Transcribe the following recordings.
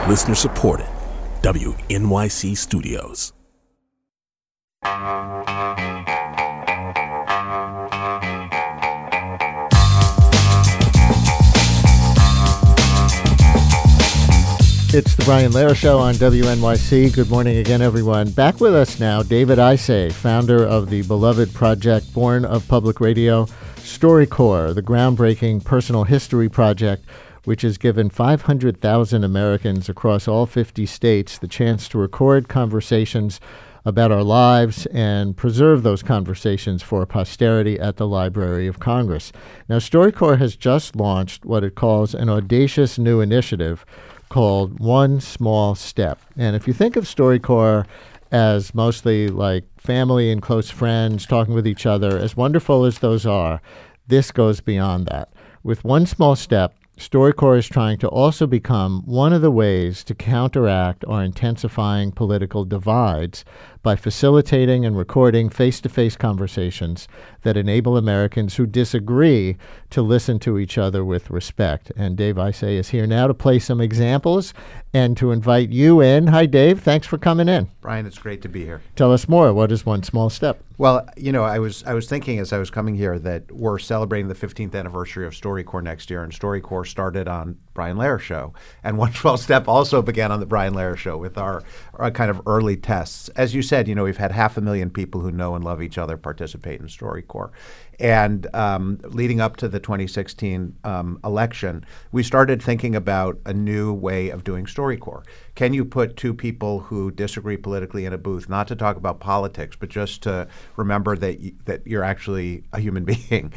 Listener supported. WNYC Studios. It's the Brian Lehrer Show on WNYC. Good morning again, everyone. Back with us now, David Isay, founder of the beloved project born of public radio, StoryCorps, the groundbreaking personal history project, which has given 500,000 Americans across all 50 states the chance to record conversations about our lives and preserve those conversations for posterity at the Library of Congress. Now, StoryCorps has just launched what it calls an audacious new initiative called One Small Step. And if you think of StoryCorps as mostly like family and close friends talking with each other, as wonderful as those are, this goes beyond that. With One Small Step, StoryCorps is trying to also become one of the ways to counteract our intensifying political divides by facilitating and recording face-to-face conversations that enable Americans who disagree to listen to each other with respect. And Dave Isay is here now to play some examples and to invite you in. Hi, Dave. Thanks for coming in. Brian, it's great to be here. Tell us more. What is One Small Step? Well, you know, I was thinking as I was coming here that we're celebrating the 15th anniversary of StoryCorps next year, and StoryCorps started on Brian Lehrer Show. And One Small Step also began on the Brian Lehrer Show with our kind of early tests. As you said, you know, we've had 500,000 people who know and love each other participate in StoryCorps. And leading up to the 2016 election, we started thinking about a new way of doing StoryCorps. Can you put two people who disagree politically in a booth, not to talk about politics, but just to remember that you're actually a human being?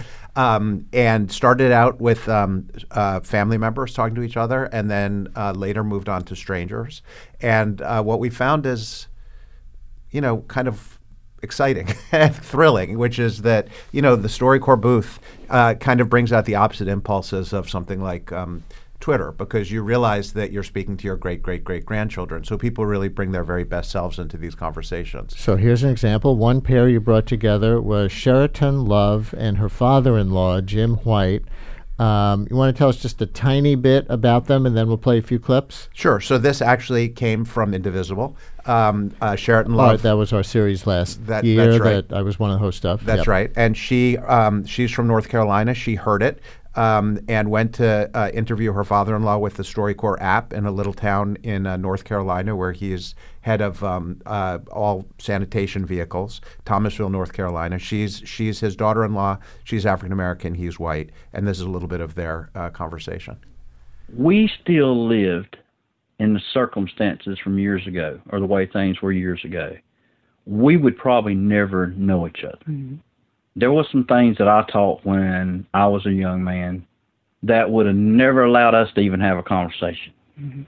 And started out with family members talking to each other, and then later moved on to strangers. And what we found is, you know, kind of exciting and thrilling, which is that, you know, the StoryCorps booth kind of brings out the opposite impulses of something like Twitter, because you realize that you're speaking to your great-great-great-grandchildren. So people really bring their very best selves into these conversations. So here's an example. One pair you brought together was Sheraton Love and her father-in-law, Jim White. You want to tell us just a tiny bit about them, and then we'll play a few clips? Sure. So this actually came from Indivisible. Sheraton Love. Right, that was our series last year that's right. that I was one of the host of. That's right. And she's from North Carolina. She heard it and went to interview her father-in-law with the StoryCorps app in a little town in North Carolina, where he is head of all sanitation vehicles, Thomasville, North Carolina. She's his daughter-in-law. She's African-American. He's white. And this is a little bit of their conversation. We still lived in the circumstances from years ago, or the way things were years ago. We would probably never know each other. Mm-hmm. There were some things that I taught when I was a young man that would have never allowed us to even have a conversation. Mm-hmm.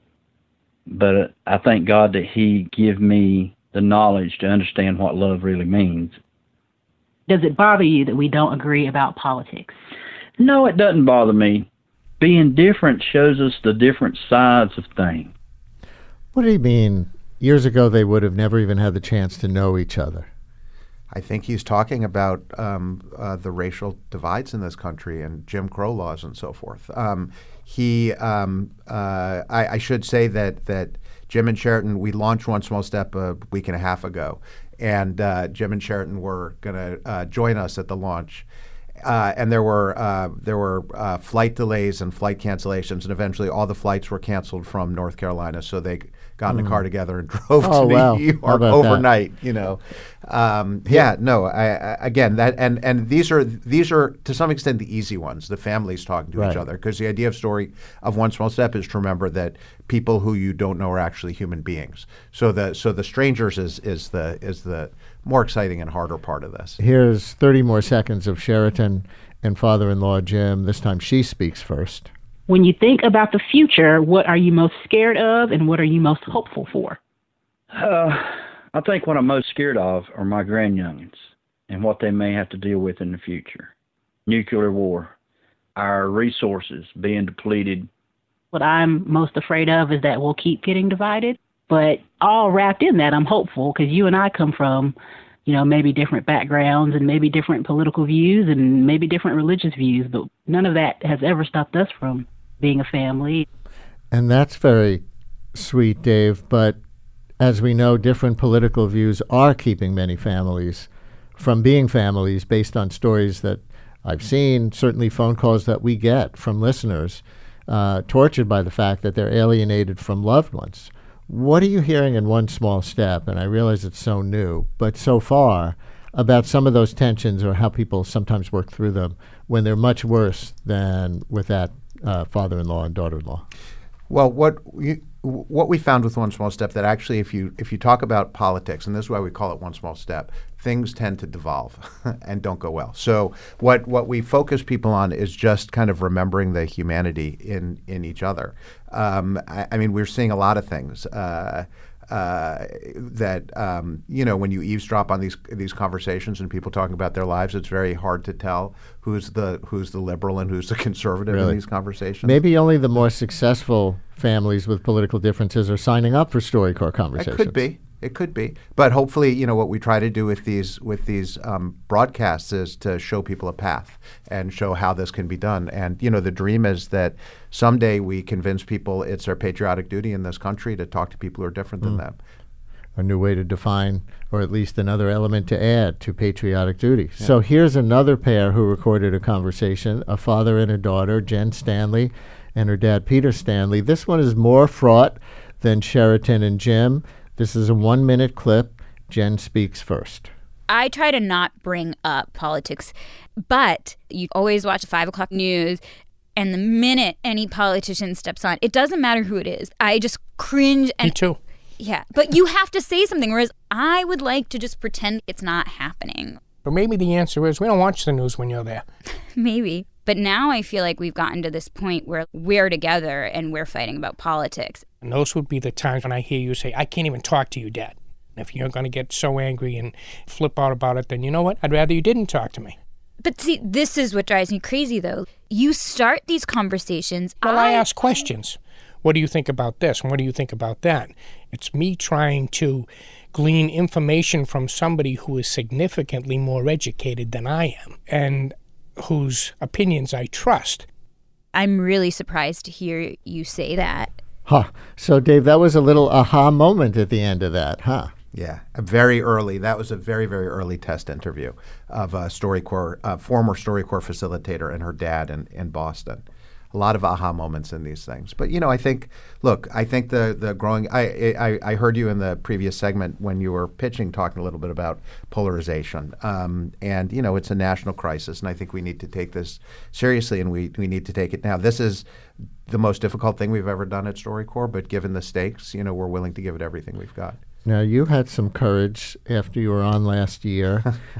But I thank God that He gave me the knowledge to understand what love really means. Does it bother you that we don't agree about politics? No, it doesn't bother me. Being different shows us the different sides of things. What do you mean? Years ago, they would have never even had the chance to know each other. I think he's talking about the racial divides in this country and Jim Crow laws and so forth. I should say that Jim and Sheraton, we launched One Small Step a week and a half ago, and Jim and Sheraton were going to join us at the launch. And there were flight delays and flight cancellations, and eventually all the flights were canceled from North Carolina. So they got in a car together and drove to New York overnight. That? You know, again, that and these are to some extent the easy ones. The families talking to each other, because the idea of One Small Step is to remember that people who you don't know are actually human beings. So the strangers is the more exciting and harder part of this. Here's 30 more seconds of Sheraton and father-in-law Jim. This time she speaks first. When you think about the future, what are you most scared of and what are you most hopeful for? I think what I'm most scared of are my grandyoungins and what they may have to deal with in the future. Nuclear war, our resources being depleted. What I'm most afraid of is that we'll keep getting divided. But all wrapped in that, I'm hopeful, because you and I come from, maybe different backgrounds and maybe different political views and maybe different religious views, but none of that has ever stopped us from being a family. And that's very sweet, Dave, but as we know, different political views are keeping many families from being families based on stories that I've seen, certainly phone calls that we get from listeners, tortured by the fact that they're alienated from loved ones. What are you hearing in One Small Step? And I realize it's so new, but so far, about some of those tensions or how people sometimes work through them when they're much worse than with that father-in-law and daughter-in-law. Well, what we found with One Small Step, that actually if you talk about politics, and this is why we call it One Small Step, things tend to devolve and don't go well. So what we focus people on is just kind of remembering the humanity in each other. I mean, we're seeing a lot of things that when you eavesdrop on these conversations and people talking about their lives, it's very hard to tell who's the liberal and who's the conservative in these conversations. Maybe only the more successful families with political differences are signing up for StoryCorps conversations. It could be. But hopefully, what we try to do with these broadcasts is to show people a path and show how this can be done. And, the dream is that someday we convince people it's our patriotic duty in this country to talk to people who are different than them. A new way to define, or at least another element to add to patriotic duty. Yeah. So here's another pair who recorded a conversation, a father and a daughter, Jen Stanley and her dad, Peter Stanley. This one is more fraught than Sheraton and Jim. This is a 1-minute clip. Jen speaks first. I try to not bring up politics, but you always watch the 5 o'clock news, and the minute any politician steps on, it doesn't matter who it is. I just cringe. Me too. Yeah, but you have to say something, whereas I would like to just pretend it's not happening. But maybe the answer is we don't watch the news when you're there. Maybe. But now I feel like we've gotten to this point where we're together and we're fighting about politics. And those would be the times when I hear you say, I can't even talk to you, Dad. And if you're going to get so angry and flip out about it, then you know what? I'd rather you didn't talk to me. But see, this is what drives me crazy, though. You start these conversations. Well, I ask questions. What do you think about this? And what do you think about that? It's me trying to glean information from somebody who is significantly more educated than I am and whose opinions I trust. I'm really surprised to hear you say that. Huh. So, Dave, that was a little aha moment at the end of that, huh? Yeah, very early. That was a very, very early test interview of a StoryCorps, former StoryCorps facilitator and her dad in Boston. A lot of aha moments in these things. But, I think the growing, I heard you in the previous segment when you were pitching, talking a little bit about polarization. And, it's a national crisis, and I think we need to take this seriously, and we need to take it now. This is the most difficult thing we've ever done at StoryCorps, but given the stakes, we're willing to give it everything we've got. Now, you had some courage after you were on last year.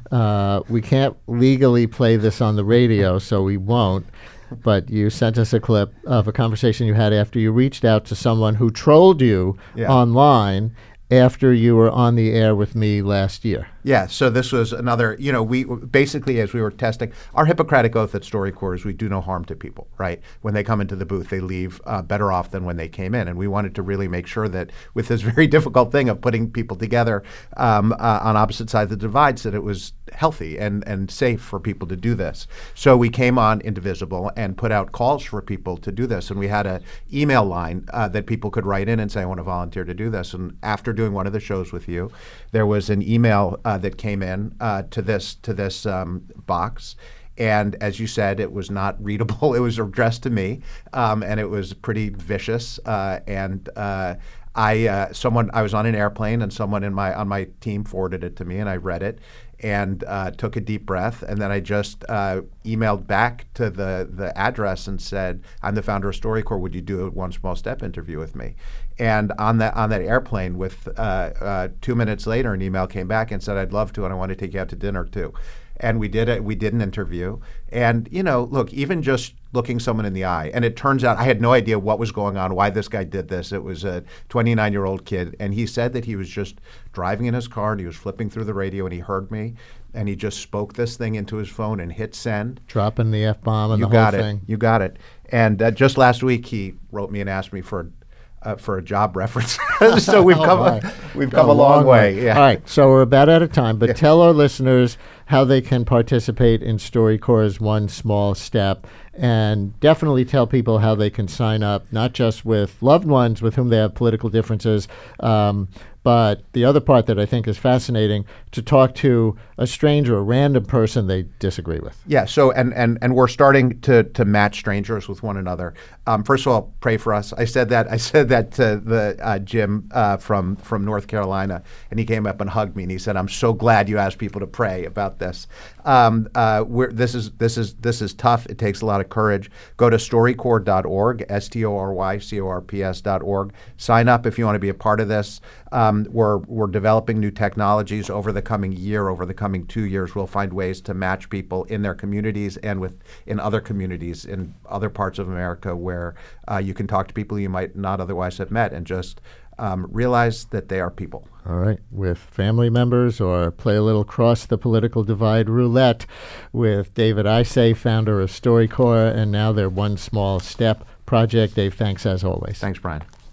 We can't legally play this on the radio, so we won't. But you sent us a clip of a conversation you had after you reached out to someone who trolled you online after you were on the air with me last year. Yeah, so this was another, we basically, as we were testing, our Hippocratic oath at StoryCorps is we do no harm to people, right? When they come into the booth, they leave better off than when they came in. And we wanted to really make sure that with this very difficult thing of putting people together on opposite sides of the divides, that it was healthy and safe for people to do this. So we came on Indivisible and put out calls for people to do this. And we had an email line that people could write in and say, I want to volunteer to do this. And after doing one of the shows with you, there was an email that came in to this box. And as you said, it was not readable. It was addressed to me, and it was pretty vicious. I was on an airplane, and someone on my team forwarded it to me, and I read it and took a deep breath, and then I just emailed back to the address and said, "I'm the founder of StoryCorps. Would you do a One Small Step interview with me?" And on that airplane, with 2 minutes later, an email came back and said, "I'd love to, and I want to take you out to dinner too." And we did it. We did an interview. And, look, even just looking someone in the eye, and it turns out I had no idea what was going on, why this guy did this. It was a 29-year-old kid. And he said that he was just driving in his car and he was flipping through the radio and he heard me. And he just spoke this thing into his phone and hit send. Dropping the F-bomb and the whole thing. You got it. And just last week he wrote me and asked me for for a job reference. So we've come a long way. Yeah. All right, so we're about out of time, but tell our listeners how they can participate in StoryCorps' One Small Step, and definitely tell people how they can sign up, not just with loved ones with whom they have political differences, but the other part that I think is fascinating, to talk to a stranger, a random person they disagree with. Yeah, so and we're starting to match strangers with one another. First of all, pray for us. I said that to the Jim from North Carolina, and he came up and hugged me, and he said, "I'm so glad you asked people to pray about this." This is tough. It takes a lot of courage. Go to StoryCorps.org, StoryCorps.org. Sign up if you want to be a part of this. We're developing new technologies over the coming year, over the coming 2 years. We'll find ways to match people in their communities and in other communities in other parts of America where you can talk to people you might not otherwise have met and just realize that they are people. All right, with family members, or play a little Cross the Political Divide roulette with David Isay, founder of StoryCorps, and now their One Small Step project. Dave, thanks as always. Thanks, Brian.